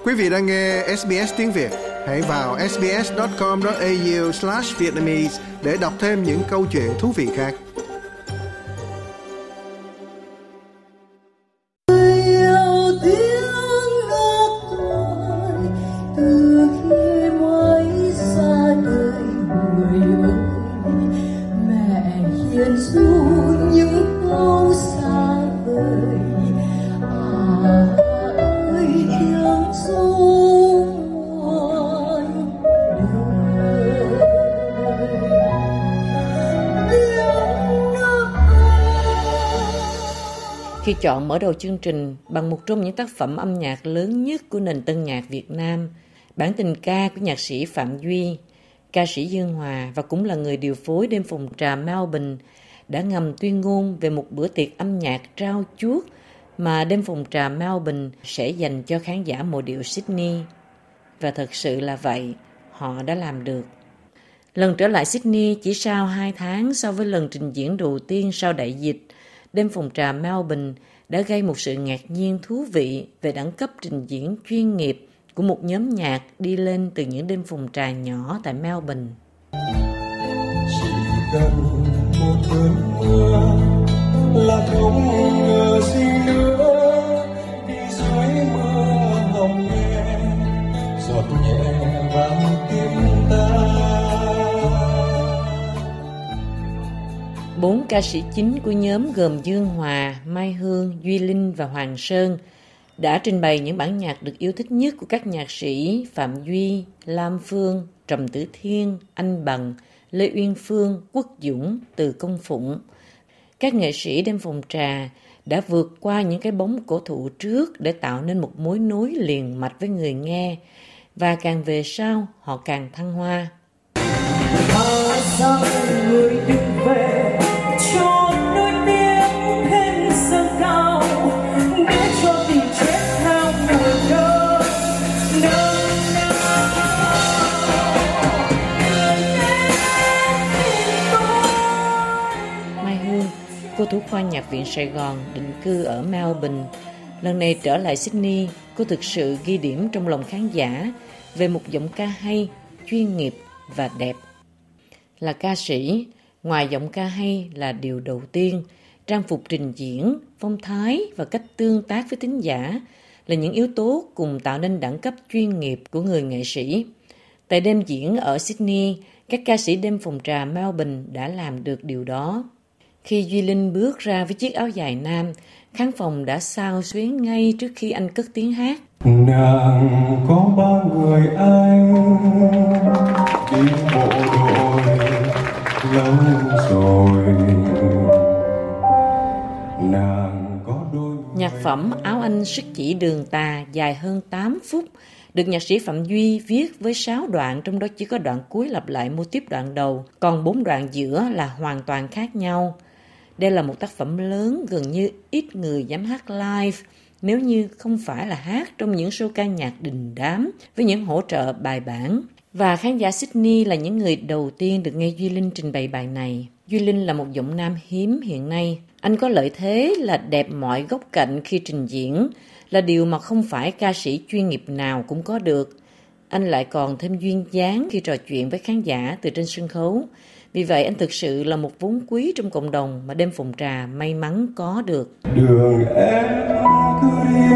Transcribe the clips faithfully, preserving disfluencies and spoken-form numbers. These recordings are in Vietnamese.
Quý vị đang nghe ét bê ét tiếng Việt. Hãy vào ét bê ét chấm com chấm a u slash vietnamese để đọc thêm những câu chuyện thú vị khác. Khi chọn mở đầu chương trình bằng một trong những tác phẩm âm nhạc lớn nhất của nền tân nhạc Việt Nam, bản tình ca của nhạc sĩ Phạm Duy, ca sĩ Dương Hòa và cũng là người điều phối đêm phòng trà Melbourne đã ngầm tuyên ngôn về một bữa tiệc âm nhạc trao chuốt mà đêm phòng trà Melbourne sẽ dành cho khán giả mộ điệu Sydney. Và thật sự là vậy, họ đã làm được. Lần trở lại Sydney chỉ sau hai tháng so với lần trình diễn đầu tiên sau đại dịch, đêm phòng trà Melbourne đã gây một sự ngạc nhiên thú vị về đẳng cấp trình diễn chuyên nghiệp của một nhóm nhạc đi lên từ những đêm phòng trà nhỏ tại Melbourne. Chỉ cần một cơn mưa là không ngờ gì nữa, đi dưới mưa hồng nghe giọt nhẹ vang tim ta. Bốn ca sĩ chính của nhóm gồm Dương Hòa, Mai Hương, Duy Linh và Hoàng Sơn đã trình bày những bản nhạc được yêu thích nhất của các nhạc sĩ Phạm Duy, Lam Phương, Trầm Tử Thiên, Anh Bằng, Lê Uyên Phương, Quốc Dũng, Từ Công Phụng. Các nghệ sĩ đêm phòng trà đã vượt qua những cái bóng cổ thụ trước để tạo nên một mối nối liền mạch với người nghe, và càng về sau họ càng thăng hoa. Mà sao người đừng về cho nỗi tiếng thêm dâng cao, để cho tình chết theo mùa đông nâng Mai Hương, cô thủ khoa Nhạc viện Sài Gòn, định cư ở Melbourne, lần này trở lại Sydney, cô thực sự ghi điểm trong lòng khán giả về một giọng ca hay, chuyên nghiệp và đẹp. Là ca sĩ, ngoài giọng ca hay là điều đầu tiên, trang phục trình diễn, phong thái và cách tương tác với thính giả là những yếu tố cùng tạo nên đẳng cấp chuyên nghiệp của người nghệ sĩ. Tại đêm diễn ở Sydney, các ca sĩ đêm phòng trà Melbourne đã làm được điều đó. Khi Duy Linh bước ra với chiếc áo dài nam, khán phòng đã xao xuyến ngay trước khi anh cất tiếng hát. Nàng có ba người anh đi bộ đội lâu rồi. Nàng có đôi. Nhạc phẩm Áo Anh Sức Chỉ Đường Tà dài hơn tám phút, được nhạc sĩ Phạm Duy viết với sáu đoạn, trong đó chỉ có đoạn cuối lặp lại mô típ đoạn đầu, còn bốn đoạn giữa là hoàn toàn khác nhau. Đây là một tác phẩm lớn gần như ít người dám hát live, nếu như không phải là hát trong những show ca nhạc đình đám với những hỗ trợ bài bản. Và khán giả Sydney là những người đầu tiên được nghe Duy Linh trình bày bài này. Duy Linh là một giọng nam hiếm hiện nay. Anh có lợi thế là đẹp mọi góc cạnh khi trình diễn, là điều mà không phải ca sĩ chuyên nghiệp nào cũng có được. Anh lại còn thêm duyên dáng khi trò chuyện với khán giả từ trên sân khấu. Vì vậy anh thực sự là một vốn quý trong cộng đồng mà đêm phòng trà may mắn có được. Đường em cứ đi,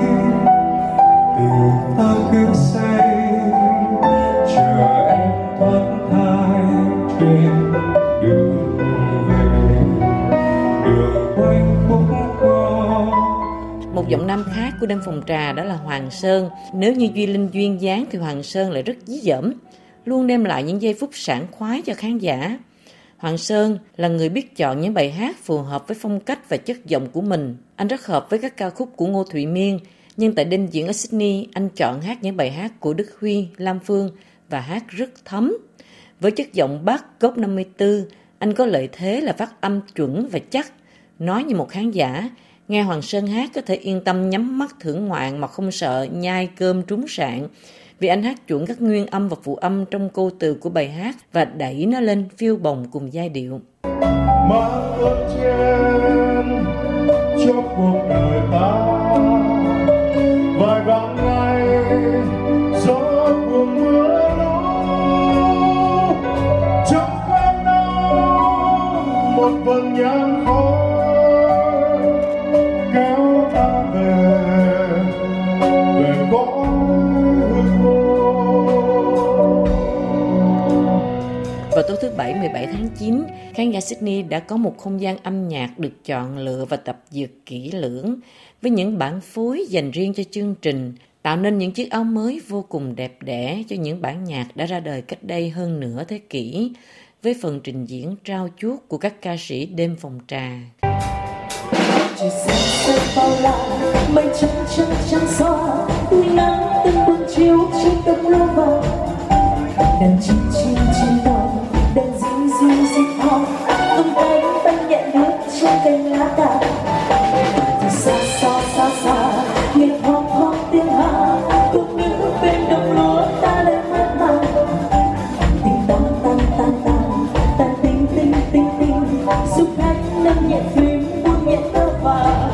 tình ta cứ say, chờ em thoát thai trên đường về, đường quanh khúc co. Một giọng nam khác của đêm phòng trà đó là Hoàng Sơn. Nếu như Duy Linh duyên dáng thì Hoàng Sơn lại rất dí dỏm, luôn đem lại những giây phút sảng khoái cho khán giả. Hoàng Sơn là người biết chọn những bài hát phù hợp với phong cách và chất giọng của mình. Anh rất hợp với các ca khúc của Ngô Thụy Miên, nhưng tại đêm diễn ở Sydney, anh chọn hát những bài hát của Đức Huy, Lam Phương và hát rất thấm. Với chất giọng Bắc gốc năm mươi tư, anh có lợi thế là phát âm chuẩn và chắc. Nói như một khán giả, nghe Hoàng Sơn hát có thể yên tâm nhắm mắt thưởng ngoạn mà không sợ nhai cơm trúng sạn, vì anh hát chuẩn các nguyên âm và phụ âm trong câu từ của bài hát và đẩy nó lên phiêu bồng cùng giai điệu. Mang ơn trên cho cuộc đời ta vài vạn ngày bảy, mười bảy tháng chín, khán giả Sydney đã có một không gian âm nhạc được chọn lựa và tập dượt kỹ lưỡng với những bản phối dành riêng cho chương trình, tạo nên những chiếc áo mới vô cùng đẹp đẽ cho những bản nhạc đã ra đời cách đây hơn nửa thế kỷ, với phần trình diễn trao chuốt của các ca sĩ đêm phòng trà. Chỉ xem xem bao la mây trắng trắng trắng xóa, nắng từng buổi chiều trên tấm lúa vàng, đàn chim chim chim đỏ, đàn diêu diêu diêu hò, tung cánh bay nhẹ lướt trên cành lá cà. Từ xa xa xa xa nghe hoang hoang tiếng hát, cùng những bên đồng lúa ta lên mát màng. Tình tan tan tan tan tan tinh tinh tinh tinh, giúp khách nâng nhẹ phím buông nhẹ tơ vàng.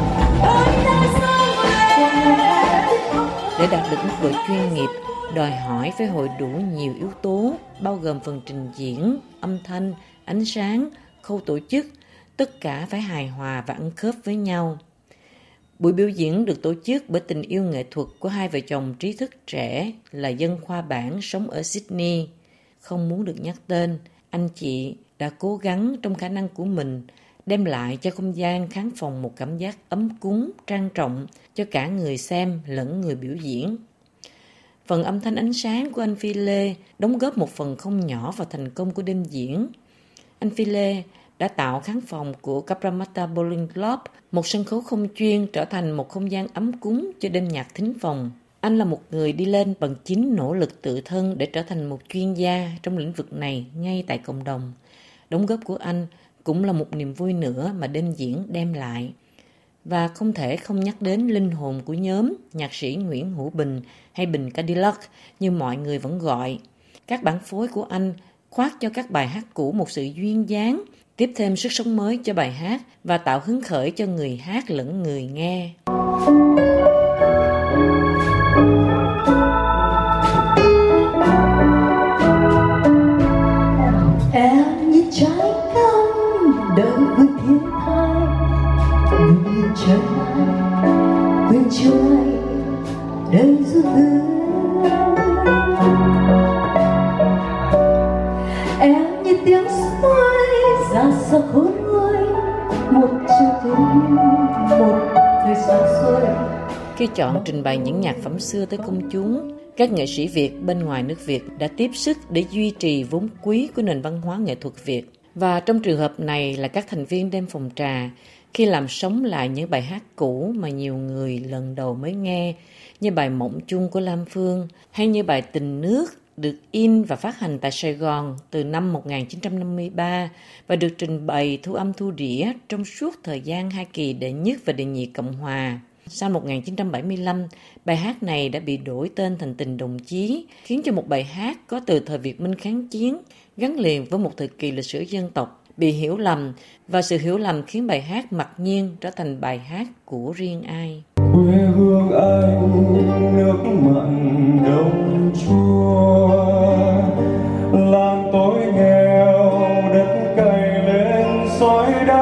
Để đạt được mức độ chuyên nghiệp, đòi hỏi phải hội đủ nhiều yếu tố, bao gồm phần trình diễn, âm thanh, ánh sáng, khâu tổ chức, tất cả phải hài hòa và ăn khớp với nhau. Buổi biểu diễn được tổ chức bởi tình yêu nghệ thuật của hai vợ chồng trí thức trẻ là dân khoa bản sống ở Sydney. Không muốn được nhắc tên, anh chị đã cố gắng trong khả năng của mình đem lại cho không gian khán phòng một cảm giác ấm cúng, trang trọng cho cả người xem lẫn người biểu diễn. Phần âm thanh ánh sáng của anh Phi Lê đóng góp một phần không nhỏ vào thành công của đêm diễn. Anh Phi Lê đã tạo khán phòng của Cabramatta Bowling Club, một sân khấu không chuyên, trở thành một không gian ấm cúng cho đêm nhạc thính phòng. Anh là một người đi lên bằng chính nỗ lực tự thân để trở thành một chuyên gia trong lĩnh vực này ngay tại cộng đồng. Đóng góp của anh cũng là một niềm vui nữa mà đêm diễn đem lại. Và không thể không nhắc đến linh hồn của nhóm, nhạc sĩ Nguyễn Hữu Bình hay Bình Cadillac như mọi người vẫn gọi. Các bản phối của anh khoác cho các bài hát cũ một sự duyên dáng, tiếp thêm sức sống mới cho bài hát và tạo hứng khởi cho người hát lẫn người nghe. Em như trái cam đợi với thiên thai, như trời mai quên trôi đời du hương. Em như tiếng suối ra sao khôn nguôi, một chiều tối một thời xa xôi. Khi chọn trình bày những nhạc phẩm xưa tới công chúng, các nghệ sĩ Việt bên ngoài nước Việt đã tiếp sức để duy trì vốn quý của nền văn hóa nghệ thuật Việt. Và trong trường hợp này là các thành viên đêm phòng trà, khi làm sống lại những bài hát cũ mà nhiều người lần đầu mới nghe, như bài Mộng Chung của Lam Phương, hay như bài Tình Nước được in và phát hành tại Sài Gòn từ năm một nghìn chín trăm năm mươi ba và được trình bày thu âm thu đĩa trong suốt thời gian hai kỳ đệ nhất và đệ nhị Cộng Hòa. Sau một nghìn chín trăm bảy mươi lăm, bài hát này đã bị đổi tên thành Tình Đồng Chí, khiến cho một bài hát có từ thời Việt Minh kháng chiến, gắn liền với một thời kỳ lịch sử dân tộc, bị hiểu lầm, và sự hiểu lầm khiến bài hát mặc nhiên trở thành bài hát của riêng ai. Quê hương anh nước mặn đồng chua, làng tôi nghèo đất cày lên sỏi đá.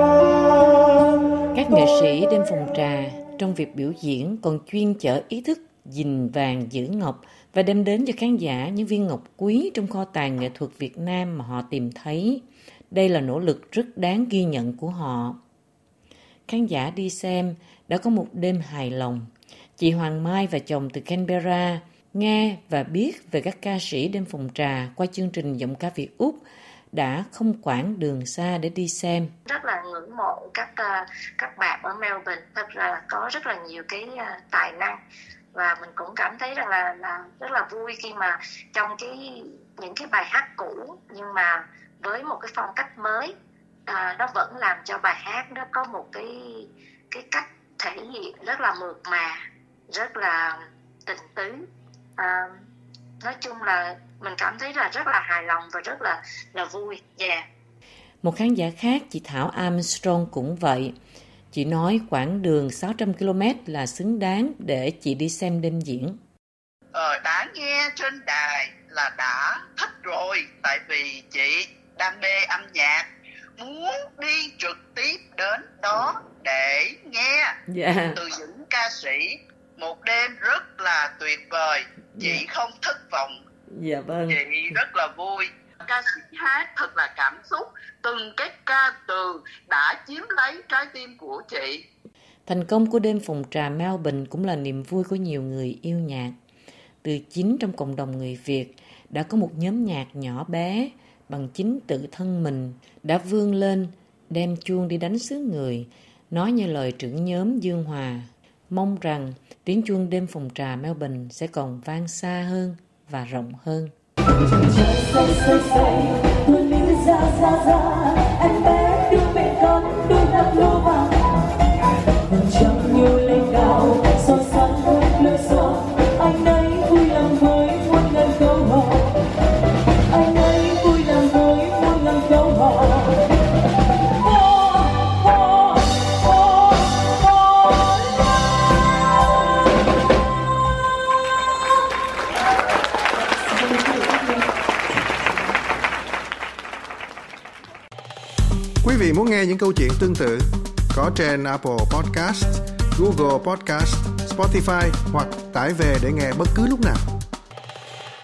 Các nghệ sĩ đêm phòng trà trong việc biểu diễn còn chuyên chở ý thức gìn vàng giữ ngọc và đem đến cho khán giả những viên ngọc quý trong kho tàng nghệ thuật Việt Nam mà họ tìm thấy. Đây là nỗ lực rất đáng ghi nhận của họ. Khán giả đi xem đã có một đêm hài lòng. Chị Hoàng Mai và chồng từ Canberra nghe và biết về các ca sĩ đêm phòng trà qua chương trình Giọng ca Việt Úc đã không quản đường xa để đi xem. Rất là ngưỡng mộ các uh, các bạn ở Melbourne. Thật ra là có rất là nhiều cái uh, tài năng, và mình cũng cảm thấy rằng là là rất là vui khi mà trong cái những cái bài hát cũ nhưng mà với một cái phong cách mới, uh, nó vẫn làm cho bài hát nó có một cái cái cách thể hiện rất là mượt mà, rất là tình tứ. Uh, nói chung là mình cảm thấy là rất là hài lòng và rất là là vui. Yeah. Một khán giả khác, chị Thảo Armstrong cũng vậy. Chị nói quãng đường sáu trăm ki lô mét là xứng đáng để chị đi xem đêm diễn. Ờ, đã nghe trên đài là đã thích rồi, tại vì chị đam mê âm nhạc, muốn đi trực tiếp đến đó để nghe yeah. từ những ca sĩ. Một đêm rất là tuyệt vời, chị yeah. không thất vọng. Dạ vâng. Chị rất là vui. Ca sĩ hát thật là cảm xúc, từng cái ca từ đã chiếm lấy trái tim của chị. Thành công của đêm phòng trà Melbourne cũng là niềm vui của nhiều người yêu nhạc. Từ chính trong cộng đồng người Việt đã có một nhóm nhạc nhỏ bé bằng chính tự thân mình đã vươn lên đem chuông đi đánh xứ người, nói như lời trưởng nhóm Dương Hòa. Mong rằng tiếng chuông đêm phòng trà Melbourne sẽ còn vang xa hơn và rộng hơn. Em bé đưa mẹ con đôi mắt lúa vàng, chẳng nhiều lên cao so sánh lối xóm. Anh ấy vui lòng với muôn ngàn câu hò, anh ấy vui lòng với muôn ngàn câu hò. Quý vị muốn nghe những câu chuyện tương tự có trên Apple Podcast, Google Podcast, Spotify hoặc tải về để nghe bất cứ lúc nào.